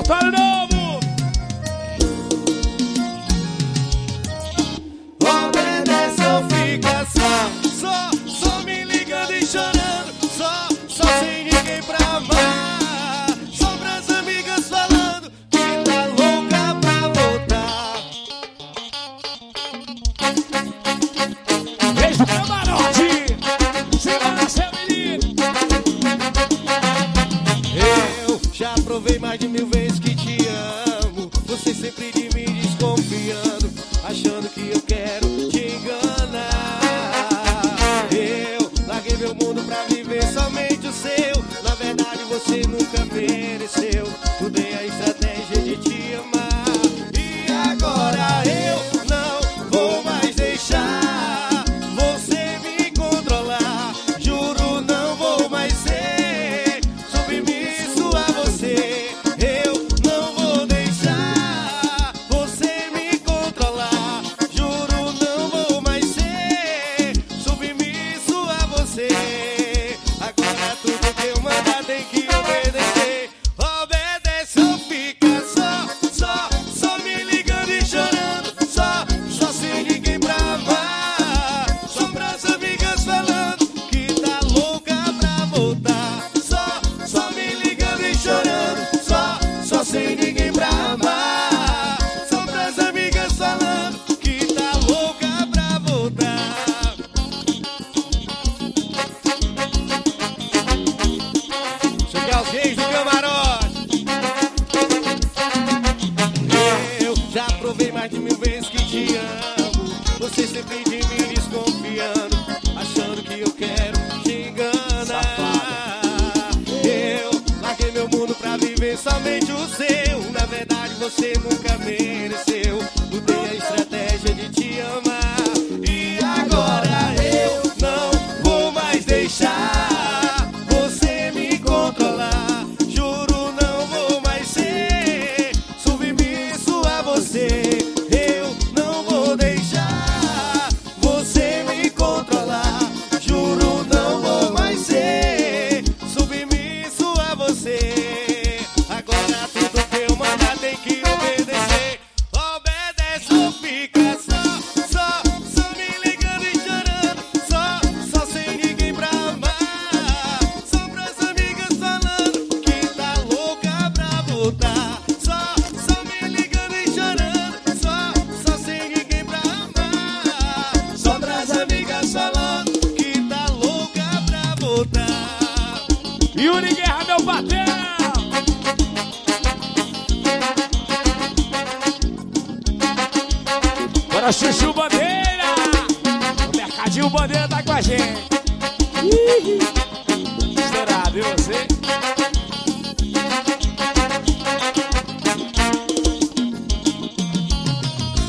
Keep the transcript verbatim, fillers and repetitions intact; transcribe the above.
repertório novo. Obedece ou fica só, só, só me ligando e chorando, só, só sem ninguém pra amar. Só pras amigas falando que tá louca pra voltar. Beijo, camarote. Segura seu menino. Eu já provei mais de mil vezes que te amo. Você sempre de mim desconfiando, achando que eu quero te enganar. Eu larguei meu mundo pra viver somente o seu. Na verdade você nunca mereceu. Mudei a estratégia de te amar. E agora eu não vou mais deixar você me controlar. Juro, não vou mais ser submisso a você. Eu não vou deixar você me controlar. Juro, não vou mais ser submisso a você. Agora tudo que eu mandar tem que obedecer. Obedece ou fica só, só, só me ligando e chorando, só, só sem ninguém pra amar. Só pras amigas falando que tá louca pra voltar. Só, só me ligando e chorando, só, só sem ninguém pra amar. Só pras amigas falando que tá louca pra voltar. Cheguei aos reis do camarote. Eu já provei mais de mil vezes que te amo. Você sempre de mim desconfiando, achando que eu quero te enganar. Eu larguei meu mundo pra viver somente o seu. Na verdade você nunca mereceu. Mudei a estratégia de te amar. E agora eu não vou mais deixar você me controlar. Juro, não vou mais ser submisso a você. Eu não vou deixar você me controlar. Juro, não vou mais ser submisso a você. Agora tudo que eu mandar tem que obedecer. Obedece ou fica só, só, só me ligando e chorando, só, só sem ninguém pra amar. Só pras amigas falando que tá louca pra voltar. Só, só me ligando e chorando, só, só sem ninguém pra amar. Só pras amigas falando que tá louca pra voltar. Yuri Guerra, meu patrão. Bora, Chuchu Bandeira. O Mercadinho Bandeira tá com a gente. Ih, estourado, e você?